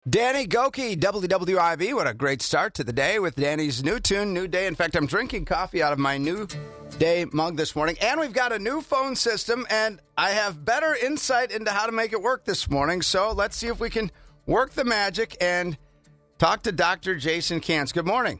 Danny Gokey, WWIB. What a great start to the day with Danny's new tune, New Day. In fact, I'm drinking coffee out of my New Day mug this morning. And we've got a new phone system, and I have better insight into how to make it work this morning. So let's see if we can work the magic and talk to Dr. Jason Kantz. Good morning.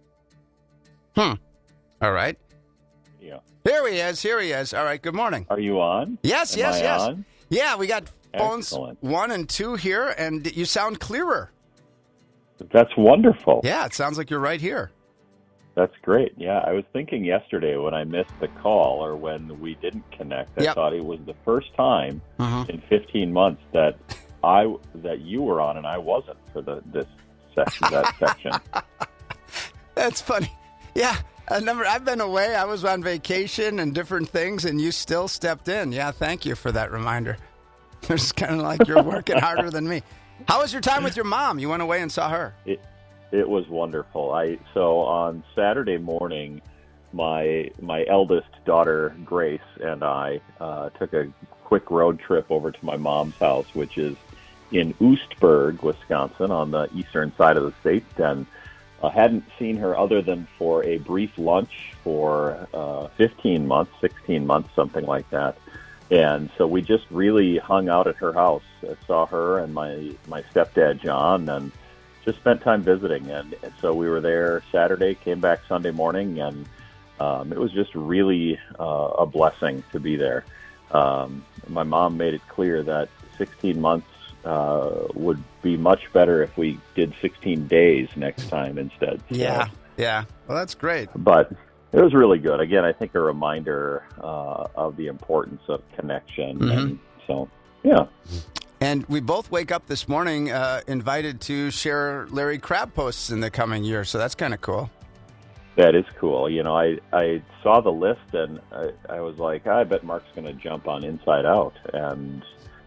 All right. Yeah. Here he is. All right, good morning. Are you on? Yes. On? Yeah, we got phones Excellent. 1 and 2 here, and you sound clearer. That's wonderful. Yeah, it sounds like you're right here. That's great. Yeah, I was thinking yesterday when I missed the call or when we didn't connect, I thought it was the first time in 15 months that you were on and I wasn't for that section. That's funny. Yeah, I've been away. I was on vacation and different things, and you still stepped in. Yeah, thank you for that reminder. It's kind of like you're working harder than me. How was your time with your mom? You went away and saw her. It was wonderful. So on Saturday morning, my eldest daughter Grace and I took a quick road trip over to my mom's house, which is in Oostburg, Wisconsin, on the eastern side of the state, and hadn't seen her other than for a brief lunch for 15 months, 16 months, something like that. And so we just really hung out at her house. I saw her and my stepdad, John, and just spent time visiting. And so we were there Saturday, came back Sunday morning, and it was just really a blessing to be there. My mom made it clear that 16 months would be much better if we did 16 days next time instead. So, yeah. Well, that's great. But it was really good. Again, I think a reminder of the importance of connection. Mm-hmm. And so, yeah. And we both wake up this morning invited to share Larry Crabb posts in the coming year, so that's kind of cool. That is cool. You know, I saw the list, and I was like, I bet Mark's going to jump on Inside Out. And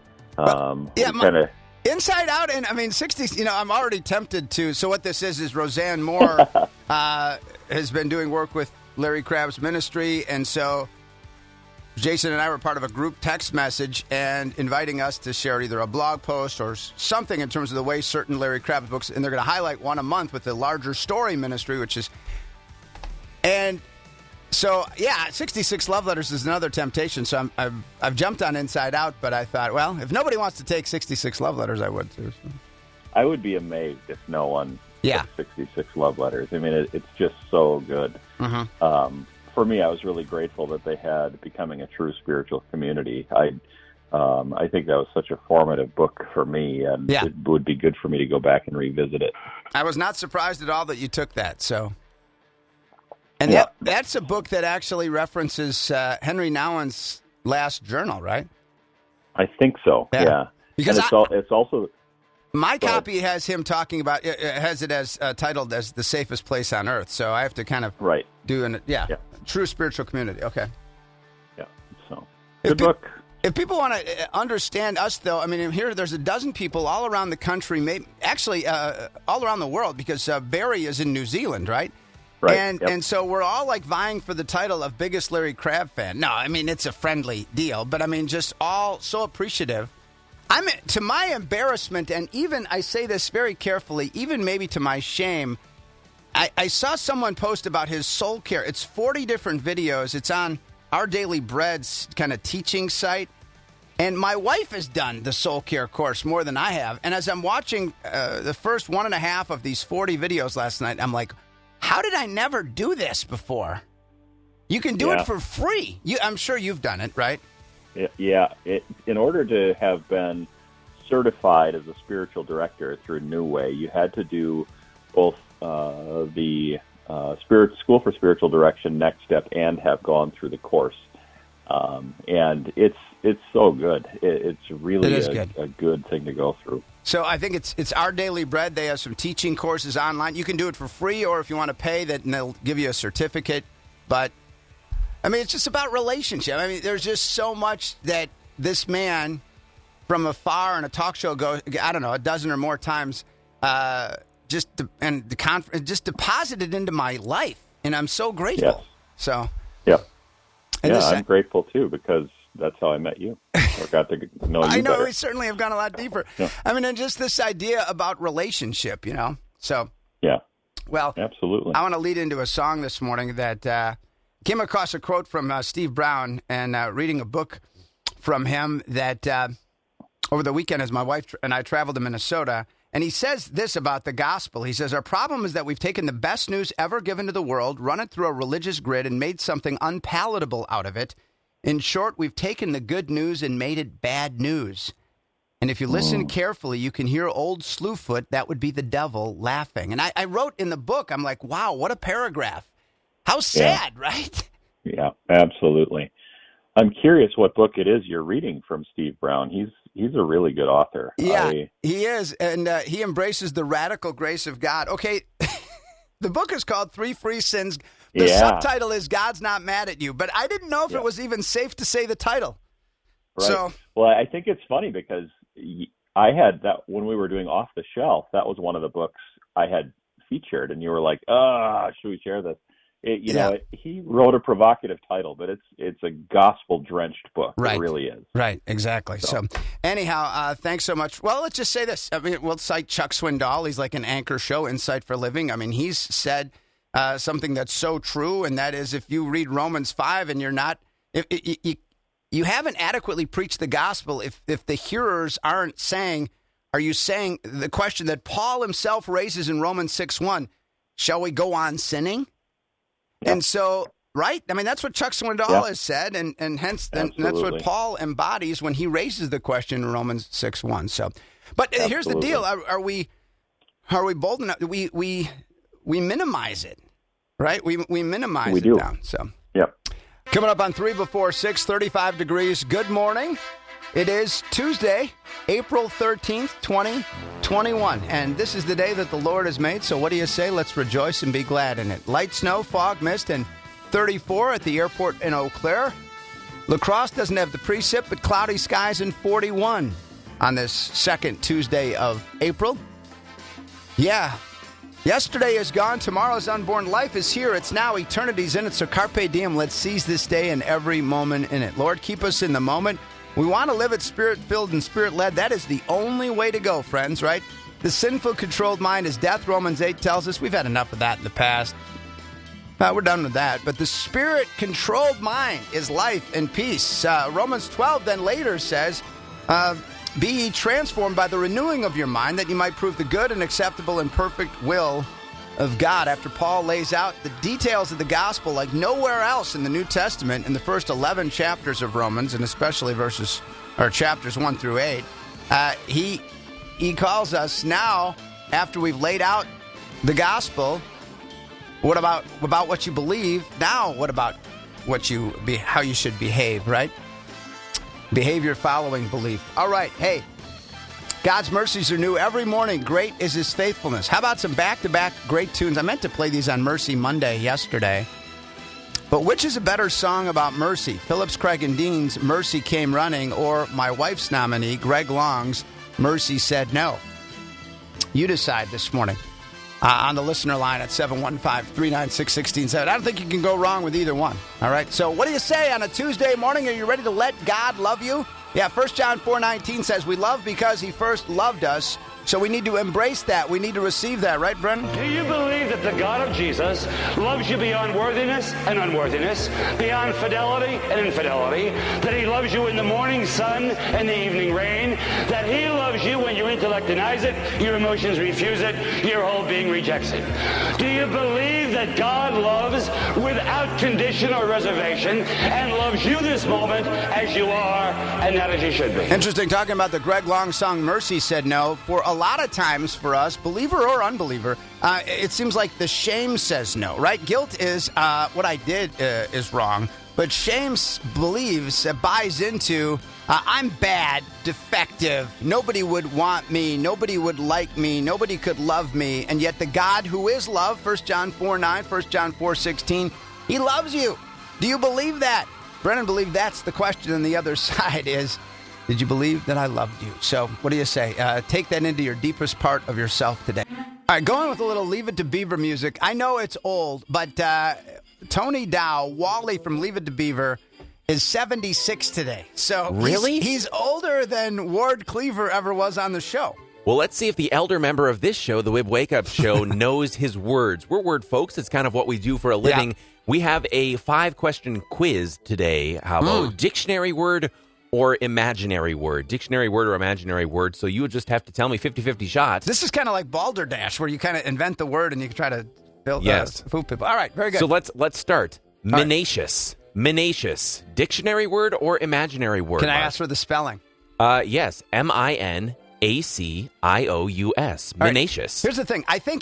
Inside Out, and I mean, 60, I'm already tempted to. So what this is Roseanne Moore has been doing work with Larry Crabb's ministry, and so Jason and I were part of a group text message and inviting us to share either a blog post or something in terms of the way certain Larry Crabb books, and they're going to highlight one a month with the larger story ministry, which is, and so, 66 love letters is another temptation. So I've jumped on Inside Out, but I thought, well, if nobody wants to take 66 love letters, I would too. So. I would be amazed if no one took 66 love letters. I mean, it's just so good. Mm-hmm. For me, I was really grateful that they had Becoming a True Spiritual Community. I think that was such a formative book for me, and it would be good for me to go back and revisit it. I was not surprised at all that you took that, so... And that's a book that actually references Henry Nouwen's last journal, right? I think so. Yeah. Because it's also my copy has him talking about has it as titled as the safest place on earth. So I have to kind of do true spiritual community. Okay. Yeah. So good book. If people want to understand us, though, I mean, there's a dozen people all around the country, all around the world, because Barry is in New Zealand, right? Right. And so we're all like vying for the title of biggest Larry Crabb fan. No, I mean, it's a friendly deal, but I mean, just all so appreciative. To my embarrassment, and even I say this very carefully, even maybe to my shame, I saw someone post about his soul care. It's 40 different videos. It's on Our Daily Bread's kind of teaching site. And my wife has done the soul care course more than I have. And as I'm watching the first 1.5 of these 40 videos last night, I'm like, how did I never do this before? You can do it for free. I'm sure you've done it, right? Yeah. In order to have been certified as a spiritual director through New Way, you had to do both the School for Spiritual Direction Next Step and have gone through the course. And it's so good. It's really a good thing to go through. So I think it's Our Daily Bread. They have some teaching courses online. You can do it for free, or if you want to pay, they'll give you a certificate. But, I mean, it's just about relationship. I mean, there's just so much that this man from afar in a talk show goes, I don't know, a dozen or more times, just deposited into my life. And I'm so grateful. Yes. So. Yeah. I'm grateful, too, because that's how I met you, or got to know you I know better. we certainly have gone a lot deeper. Yeah. I mean, and just this idea about relationship, So, Yeah, well, absolutely. I want to lead into a song this morning that came across a quote from Steve Brown, and reading a book from him that over the weekend as my wife and I traveled to Minnesota. And he says this about the gospel. He says, our problem is that we've taken the best news ever given to the world, run it through a religious grid, and made something unpalatable out of it. In short, we've taken the good news and made it bad news. And if you listen carefully, you can hear old Slewfoot, that would be the devil, laughing. And I wrote in the book, I'm like, wow, what a paragraph. How sad, right? Yeah, absolutely. I'm curious what book it is you're reading from Steve Brown. He's a really good author. Yeah, he is. And he embraces the radical grace of God. Okay, the book is called 3 Free Sins. The subtitle is God's Not Mad at You. But I didn't know if it was even safe to say the title. Right. So, well, I think it's funny because I had that when we were doing Off the Shelf, that was one of the books I had featured. And you were like, should we share this? He wrote a provocative title, but it's a gospel-drenched book. Right. It really is. Right, exactly. So anyhow, thanks so much. Well, let's just say this. I mean, we'll cite Chuck Swindoll. He's like an anchor show, Insight for Living. I mean, he's said something that's so true, and that is if you read Romans 5 and you're not you haven't adequately preached the gospel if the hearers aren't saying, are you saying the question that Paul himself raises in Romans 6:1, shall we go on sinning? Yeah. And so, right? I mean, that's what Chuck Swindoll has said, and hence that's what Paul embodies when he raises the question in Romans 6:1. So, but here's the deal: are we bold enough? We minimize it, right? We minimize it down. So, coming up on 3 before 6, 35 degrees. Good morning. It is Tuesday, April 13th, 2021, and this is the day that the Lord has made, so what do you say? Let's rejoice and be glad in it. Light snow, fog, mist, and 34 at the airport in Eau Claire. La Crosse doesn't have the precip, but cloudy skies and 41 on this second Tuesday of April. Yeah. Yesterday is gone. Tomorrow's unborn. Life is here. It's now. Eternity's in it. So carpe diem. Let's seize this day and every moment in it. Lord, keep us in the moment. We want to live it spirit-filled and spirit-led. That is the only way to go, friends, right? The sinful, controlled mind is death, Romans 8 tells us. We've had enough of that in the past. We're done with that. But the spirit-controlled mind is life and peace. Romans 12 then later says, be ye transformed by the renewing of your mind, that you might prove the good and acceptable and perfect will of God. After Paul lays out the details of the gospel like nowhere else in the New Testament, in the first 11 chapters of Romans, and especially chapters 1 through 8, he calls us now, after we've laid out the gospel, what about what you believe? Now, what about how you should behave, right? Behavior following belief. All right, hey. God's mercies are new every morning. Great is his faithfulness. How about some back-to-back great tunes? I meant to play these on Mercy Monday yesterday. But which is a better song about mercy? Phillips, Craig, and Dean's Mercy Came Running, or my wife's nominee, Greg Long's Mercy Said No? You decide this morning on the listener line at 715-396-1670. I don't think you can go wrong with either one. All right, so what do you say on a Tuesday morning? Are you ready to let God love you? Yeah, 1 John 4:19 says we love because he first loved us. So we need to embrace that. We need to receive that. Right, Brendan? Do you believe that the God of Jesus loves you beyond worthiness and unworthiness, beyond fidelity and infidelity, that he loves you in the morning sun and the evening rain, that he loves you when your intellect denies it, your emotions refuse it, your whole being rejects it? Do you believe that God loves without condition or reservation and loves you this moment as you are and not as you should be? Interesting, talking about the Greg Long song Mercy Said No. For a lot of times for us, believer or unbeliever, it seems like the shame says no, right? Guilt is what I did is wrong, but shame buys into I'm bad, defective, nobody would want me, nobody would like me, nobody could love me, and yet the God who is love, 1 John 4:9, 1 John 4:16, he loves you. Do you believe that? Brennan believed that's the question, and the other side is, did you believe that I loved you? So what do you say? Take that into your deepest part of yourself today. All right, going with a little Leave It to Beaver music. I know it's old, but Tony Dow, Wally from Leave It to Beaver, is 76 today. So Really? he's older than Ward Cleaver ever was on the show. Well, let's see if the elder member of this show, the Wib Wake Up Show, knows his words. We're word folks. It's kind of what we do for a living. Yeah. We have a 5-question quiz today. How about dictionary word or imaginary word? Dictionary word or imaginary word. So you would just have to tell me 50-50 shots. This is kind of like Balderdash, where you kind of invent the word and you can try to build Yes. fool people. All right, very good. So let's start. right. Menacious. Menacious. Dictionary word or imaginary word? Can I Mark? ask for the spelling? Yes. Minacious. All right. Menacious. Here's the thing. I think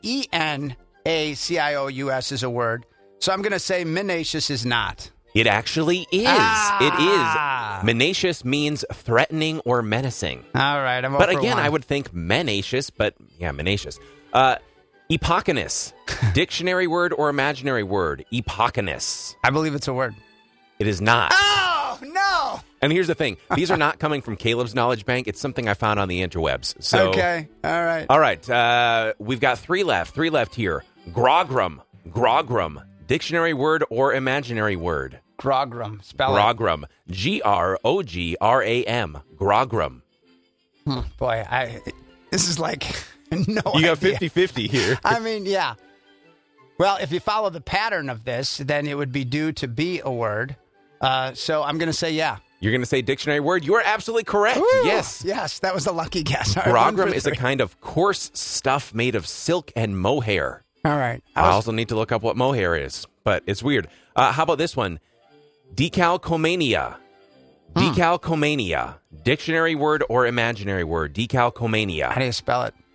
Menacious is a word. So I'm going to say menacious is not. It actually is. Ah. It is. Menacious means threatening or menacing. All right, I'm But over again, one. I would think menacious, but yeah, menacious. Epochonous. Dictionary word or imaginary word? Epochonous. I believe it's a word. It is not. Oh, no. And here's the thing. These are not coming from Caleb's knowledge bank. It's something I found on the interwebs. So, Okay, all right. All right. We've got three left here. Grogram. Grogram. Dictionary word or imaginary word? Grogram. Spell it. Grogram. Grogram. Grogram. Boy, this is like no You got idea. 50-50 here. I mean, yeah. Well, if you follow the pattern of this, then it would be due to be a word. So I'm going to say yeah. You're going to say dictionary word? You are absolutely correct. Ooh, Yes. Yes, that was a lucky guess. All right, 1 Grogram for is a 3. kind of coarse stuff made of silk and mohair. All right. I also need to look up what mohair is, but it's weird. How about this one? Decalcomania. Decalcomania. Dictionary word or imaginary word? How Decalcomania. do you spell it?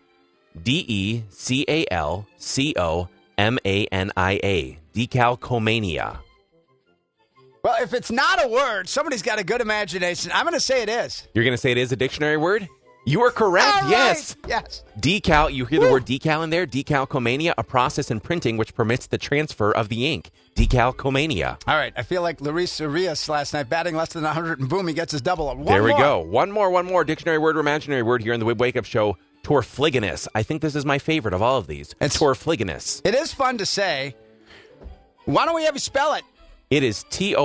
Decalcomania. Decalcomania. Well, if it's not a word, somebody's got a good imagination. I'm going to say it is. You're going to say it is a dictionary word? You are correct. All right. Yes. Yes. Decal, you hear the word decal in there? Decalcomania, a process in printing which permits the transfer of the ink. Decalcomania. All right. I feel like Luis Arias last night batting less than 100, and boom, he gets his double. There we go. One more. Dictionary word or imaginary word here in the Wib Wake Up Show. Torfligonous. I think this is my favorite of all of these. It's- Torfligonous. It is fun to say. Why don't we have you spell it? It is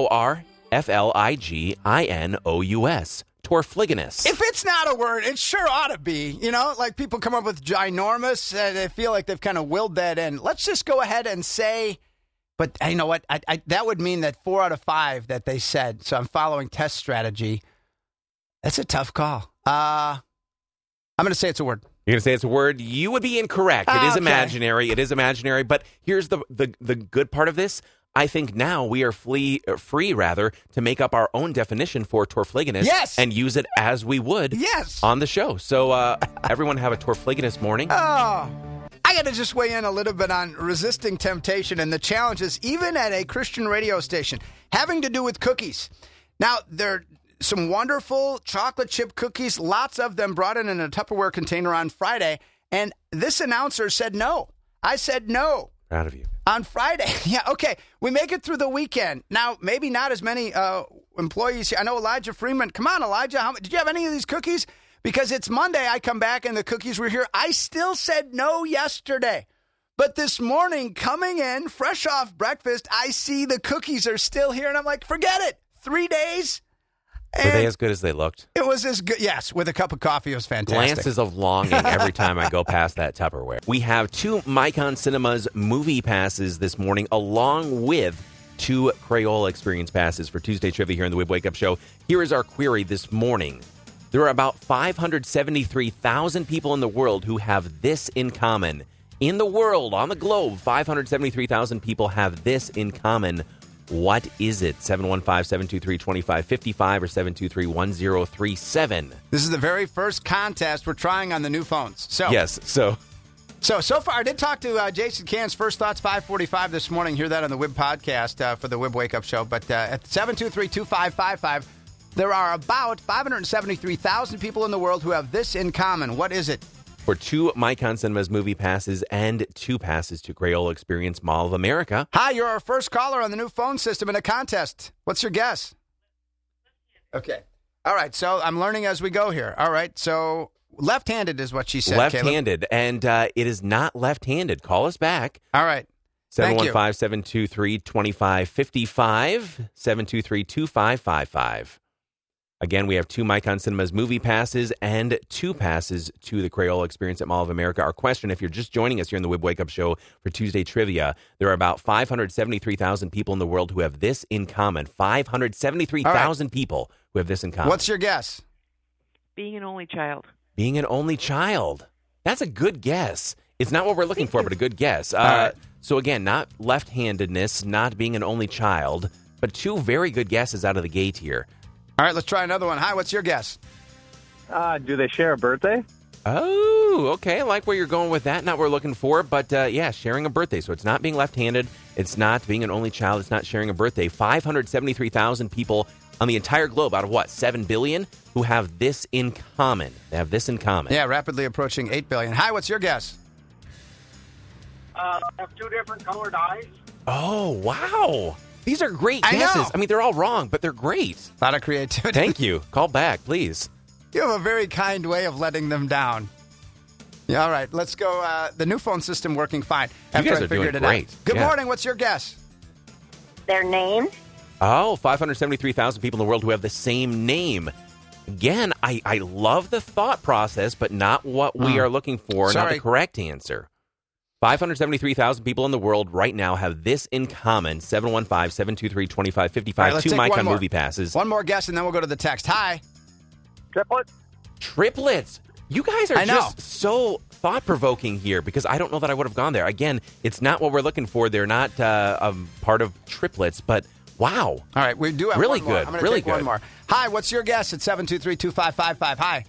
Torfliginous. Torfligonous. If it's not a word, it sure ought to be. You know, like people come up with ginormous, and they feel like they've kind of willed that in. Let's just go ahead and say, but you know what? I that would mean that 4 out of 5 that they said. So I'm following test strategy. That's a tough call. I'm going to say it's a word. You're going to say it's a word? You would be incorrect. It is Okay. imaginary. It is imaginary. But here's the good part of this. I think now we are free to make up our own definition for torfligonous Yes. and use it as we would Yes. on the show. So everyone have a torfligonous morning. Oh, I got to just weigh in a little bit on resisting temptation and the challenges, even at a Christian radio station, having to do with cookies. Now, there are some wonderful chocolate chip cookies, lots of them brought in a Tupperware container on Friday, and this announcer said no. I said no. Proud of you. On Friday. Yeah, okay. We make it through the weekend. Now, maybe not as many employees here. I know Elijah Freeman. Come on, Elijah. Did you have any of these cookies? Because it's Monday. I come back and the cookies were here. I still said no yesterday. But this morning, coming in, fresh off breakfast, I see the cookies are still here. And I'm like, forget it. 3 days. Were they And as good as they looked? it was as good. Yes, with a cup of coffee. It was fantastic. Glances of longing every time I go past that Tupperware. We have 2 Micon Cinemas movie passes this morning, along with 2 Crayola Experience passes for Tuesday Trivia here in the Wib Wake Up Show. Here is our query this morning. There are about 573,000 people in the world who have this in common. In the world, on the globe, 573,000 people have this in common. What is it? 715-723-2555 or 723-1037. This is the very first contest we're trying on the new phones. So Yes, so So far, I did talk to Jason Cahn's First Thoughts 545 this morning. Hear that on the Wib podcast for the Wib Wake Up Show. But at 723-2555, there are about 573,000 people in the world who have this in common. What is it? for 2 Micon Cinemas movie passes and 2 passes to Crayola Experience Mall of America. Hi, you're our first caller on the new phone system in a contest. What's your guess? Okay. All right, so I'm learning as we go here. All right, so left-handed is what she said, Left-handed, and it is not left-handed. Call us back. Caleb. All right. Thank you. 715-723-2555, 723-2555. Again, we have 2 Micon Cinemas movie passes and 2 passes to the Crayola Experience at Mall of America. Our question, if you're just joining us here in the Wib Wake Up Show for Tuesday Trivia, there are about 573,000 people in the world who have this in common. 573,000 people who have this in common. What's your guess? Being an only child. Being an only child. That's a good guess. It's not what we're looking for, but a good guess. So again, not left-handedness, not being an only child, but 2 very good guesses out of the gate here. All right, let's try another one. Hi, what's your guess? Do they share a birthday? Oh, okay. I like where you're going with that. Not what we're looking for, but yeah, sharing a birthday. So it's not being left-handed. It's not being an only child. It's not sharing a birthday. 573,000 people on the entire globe out of what, 7 billion, who have this in common. They have this in common. Yeah, rapidly approaching 8 billion. Hi, what's your guess? Have 2 different colored eyes. Oh, wow. These are great guesses. I know. I mean, they're all wrong, but they're great. A lot of creativity. Thank you. Call back, please. You have a very kind way of letting them down. Yeah, all right, let's go. The new phone system working fine. You guys are doing great. Good Yeah. morning. What's your guess? Their name? Oh, 573,000 people in the world who have the same name. Again, I love the thought process, but not what we are looking for, not Sorry. the correct answer. 573,000 people in the world right now have this in common. 715-723-2555. All right, let's 2 take one Micon more. movie passes. One more guess, and then we'll go to the text. Hi. Triplet? Triplets. You guys are I know. just so thought-provoking here because I don't know that I would have gone there. Again, it's not what we're looking for. They're not part of triplets, but wow. All right, we do have Really one more. good, I'm going to really take one good. more. Hi, what's your guess at 723-2555? Hi.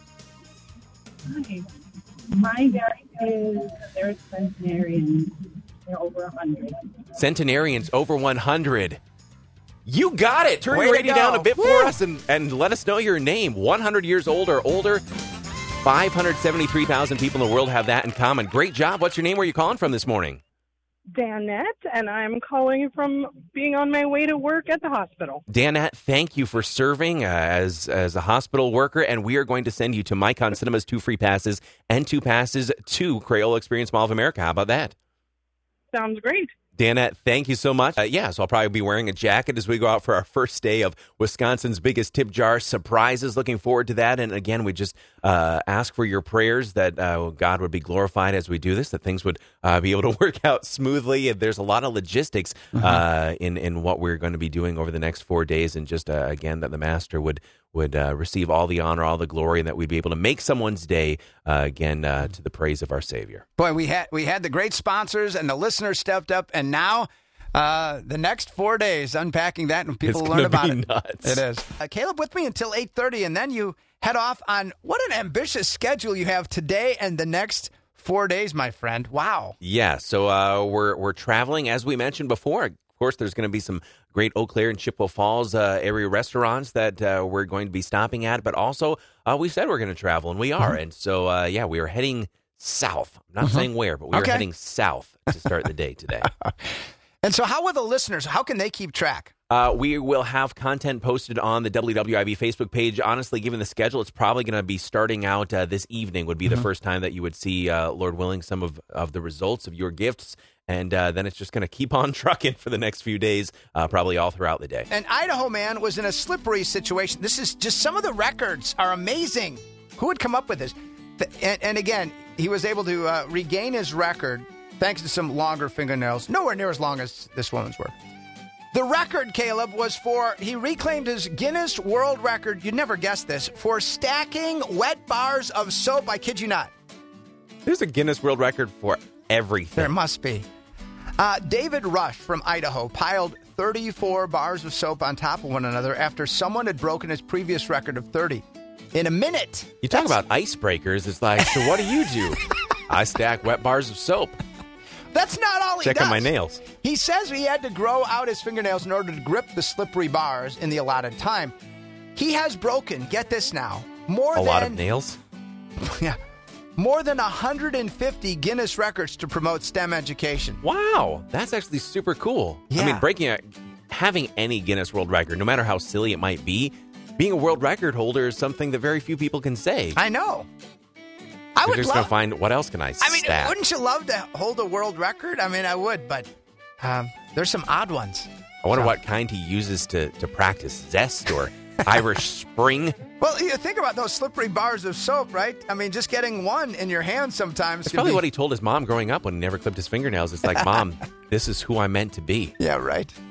Hi. My guess is they're centenarians. They're over 100. Centenarians over 100. You got it. Turn Way your to radio go. down a bit Woo. for us and let us know your name. 100 years old or older. 573,000 people in the world have that in common. Great job. What's your name? Where are you calling from this morning? Danette, and I'm calling from being on my way to work at the hospital. Danette, thank you for serving as a hospital worker, and we are going to send you to Micon Cinemas 2 free passes and 2 passes to Crayola Experience Mall of America. How about that? Sounds great. Danette, thank you so much. So I'll probably be wearing a jacket as we go out for our first day of Wisconsin's Biggest Tip Jar Surprises. Looking forward to that. And again, we just ask for your prayers that God would be glorified as we do this, that things would be able to work out smoothly. There's a lot of logistics in what we're going to be doing over the next 4 days. And just, again, that the Master would receive all the honor, all the glory, and that we'd be able to make someone's day, to the praise of our Savior. Boy, we had the great sponsors, and the listeners stepped up, and now the next 4 days, unpacking that, and people It's learn gonna about be it. nuts. It is. Caleb, with me until 8:30, and then you head off on what an ambitious schedule you have today and the next 4 days, my friend. Wow. Yeah, so we're traveling, as we mentioned before. Of course, there's going to be some great Eau Claire and Chippewa Falls area restaurants that we're going to be stopping at, but also we said we're going to travel, and we are. And so, we are heading south. I'm not saying where, but we are heading south to start the day today. And so how will the listeners, how can they keep track? We will have content posted on the WWIB Facebook page. Honestly, given the schedule, it's probably going to be starting out this evening would be the first time that you would see, Lord willing, some of the results of your gifts. And then it's just going to keep on trucking for the next few days, probably all throughout the day. And Idaho man was in a slippery situation. This is just some of the records are amazing. Who would come up with this? And again, he was able to regain his record thanks to some longer fingernails, nowhere near as long as this woman's were. The record, Caleb, was he reclaimed his Guinness World Record, you'd never guess this, for stacking wet bars of soap. I kid you not. There's a Guinness World Record for everything. There must be. David Rush from Idaho piled 34 bars of soap on top of one another after someone had broken his previous record of 30 in a minute. You talk about icebreakers. It's like, so what do? I stack wet bars of soap. That's not all he does. Checking my nails. He says he had to grow out his fingernails in order to grip the slippery bars in the allotted time. He has broken, get this now, A lot of nails? Yeah. More than 150 Guinness records to promote STEM education. Wow, that's actually super cool. Yeah. I mean, having any Guinness World Record, no matter how silly it might be, being a world record holder is something that very few people can say. I know. I I would just going to find, what else can I stab? Wouldn't you love to hold a world record? I mean, I would, but there's some odd ones. I wonder what kind he uses to practice. Zest or Irish Spring? Well, you think about those slippery bars of soap, right? I mean, just getting one in your hand sometimes. That's probably what he told his mom growing up when he never clipped his fingernails. It's like, Mom, this is who I'm meant to be. Yeah, right.